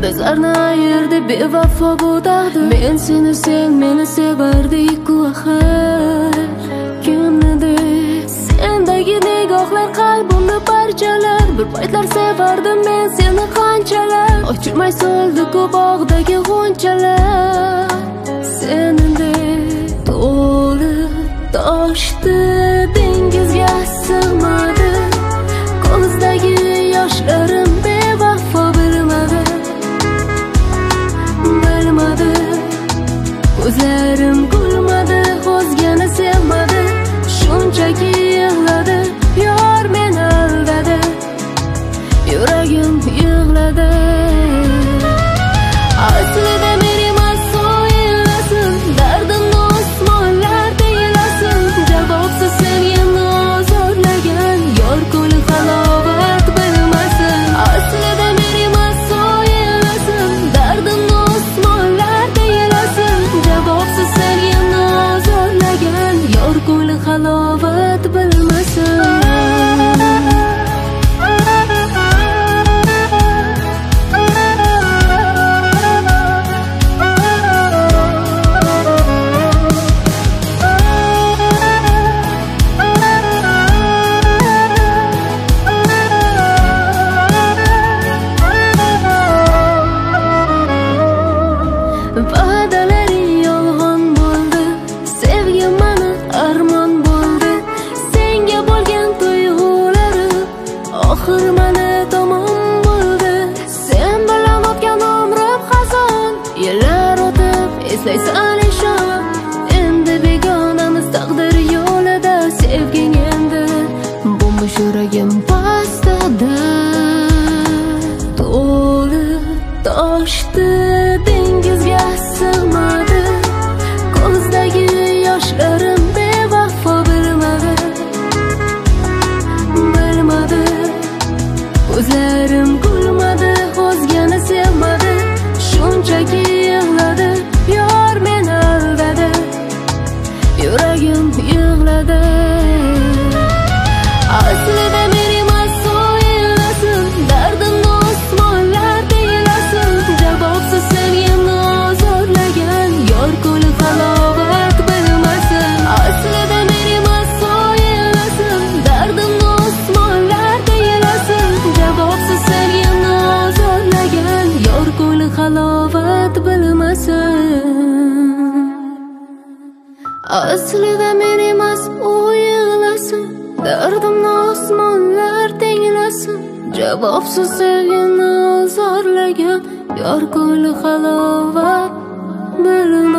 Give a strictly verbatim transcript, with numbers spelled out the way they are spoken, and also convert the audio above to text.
Bizlarni ayirdi bevafo bu taqdir. Men seni, sen meni sevardik-ku axir. Kimnidir sendagi nigohlar qalbimni parchalar. Bir paytlar sevardim men seni qanchalar. Ochilmay soldi-ku bog'dagi g'unchalar. Seningdek to'lib toshdi, dengizga sig'madi. Ko'zdagi yoshlarim bevafo bilmadi, bilmadi. Ko'zlarim kulmadi, o'zgani sevmadi. Shunchaki yig'ladi, yor meni aldadi. Yuragim yig'ladi. Aslida men emas o'ylasin, dardimni osmonlar deylasin. Javobsiz sevgimni ozorlagan yor ko'li halovat bilmasin. Aslida men emas o'ylasin, dardimni osmonlar deylasin. Javobsiz sevgimni ozorlagan yor ko'li halovat bilmasin. Va'dalari yolg'on bo'ldi, sevgi mani armon bo'ldi. Senga bo'lgan tuyg'ulari oxir mani tomon bo'ldi. Sen bilan o'tgan umrim xazon, yillar o'tib eslaysan ishon. Endi begonamiz taqdir yo'lida, sevging endi bo'lmish yuragim pastada. To'lib toshdi, dengizga sig'madi. Ko'zdagi yoshlarim bevafo bilmadi, bilmadi. Ko'zlarim kulmadi, o'zgani sevmadi. Shunchaki yig'ladi, yor meni aldadi. Yuragim yig'ladi. Aslida men emas o'ylasin, dardimni osmonlar deylasin. Javobsiz sevgimni ozorlagan yor ko'li halovat bilmasin. Aslida men emas o'ylasin, dardimni osmonlar deylasin. Javobsiz sevgimni ozorlagan yor ko'li halovat bilmasin. Aslida men emas o'ylasin, dardimni osmonlar tenglasin. Javobsiz sevgimni ozorlagan yor ko'li halovat bilmasin.